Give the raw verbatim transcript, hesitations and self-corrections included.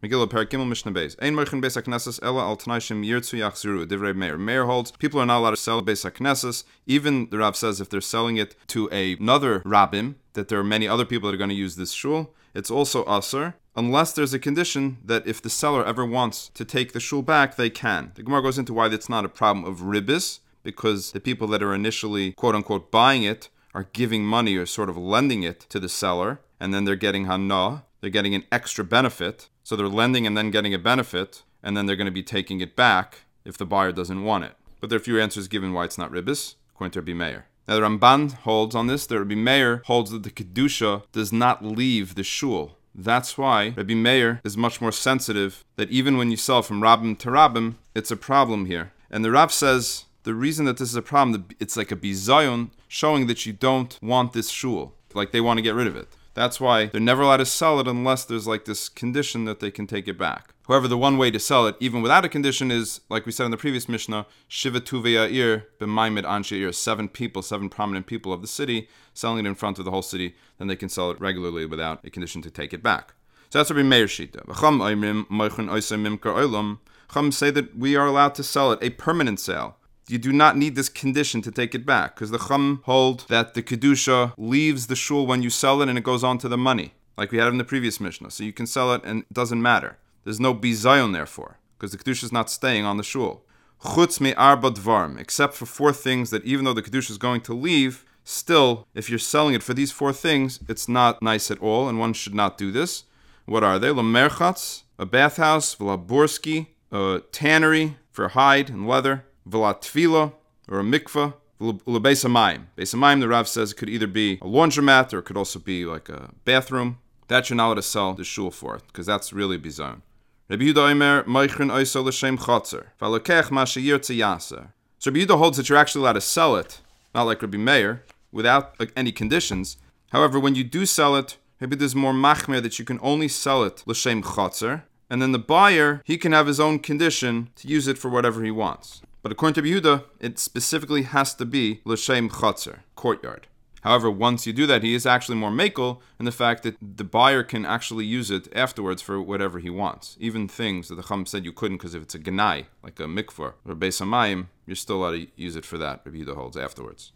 Megillah Perek Gimel Mishnah Beis. Ein moichin beis haknesses ela al t'nai shem yirtzu yachziru. Divrei Meir. Meir holds people are not allowed to sell beis haknesses. Even the Rav says if they're selling it to a, another rabbim, that there are many other people that are going to use this shul, it's also asur, unless there's a condition that if the seller ever wants to take the shul back, they can. The Gemara goes into why that's not a problem of ribis, because the people that are initially quote-unquote buying it are giving money or sort of lending it to the seller, and then they're getting hana, they're getting an extra benefit. So they're lending and then getting a benefit, and then they're going to be taking it back if the buyer doesn't want it. But there are a few answers given why it's not ribis, according to Rabbi Meir. Now the Ramban holds on this, that Rabbi Meir holds that the Kedusha does not leave the shul. That's why Rabbi Meir is much more sensitive that even when you sell from Rabbim to Rabbim, it's a problem here. And the Rav says the reason that this is a problem, it's like a bizayon showing that you don't want this shul, like they want to get rid of it. That's why they're never allowed to sell it unless there's like this condition that they can take it back. However, the one way to sell it, even without a condition, is, like we said in the previous Mishnah, Shiva Tuvei Ya'ir b'Maimed Anshe Ya'ir, seven people, seven prominent people of the city, selling it in front of the whole city, then they can sell it regularly without a condition to take it back. So that's what Rabbi Meir Shita. Chum say that we are allowed to sell it, a permanent sale. You do not need this condition to take it back, because the Chum hold that the Kedusha leaves the shul when you sell it and it goes on to the money, like we had in the previous Mishnah. So you can sell it and it doesn't matter. There's no bizayon therefore, because the Kedusha is not staying on the shul. Chutz me arba dvarim, except for four things that even though the Kedusha is going to leave, still, if you're selling it for these four things, it's not nice at all, and one should not do this. What are they? Lamerchatz, a bathhouse, Vlaborski, a tannery for hide and leather, V'la tefila, or a mikvah, V'la beis hamayim. Beis hamayim, the Rav says, it could either be a laundromat or it could also be like a bathroom. That you're not allowed to sell the shul for, because that's really bizayon. Rabbi Yehuda Omer, Moichin oiso l'shem chotzer, v'alokech ma sheyirtze yaser. So Rabbi Yehuda holds that you're actually allowed to sell it, not like Rabbi Meir, without like, any conditions. However, when you do sell it, maybe there's more machmer that you can only sell it l'shem chotzer, and then the buyer, he can have his own condition to use it for whatever he wants. But according to Rabbi Yehuda, it specifically has to be l'shem chotzer, courtyard. However, once you do that, he is actually more makel in the fact that the buyer can actually use it afterwards for whatever he wants. Even things that the Chum said you couldn't, because if it's a genai, like a mikvah or a beis hamayim, you're still allowed to use it for that, Rabbi Yehuda holds, afterwards.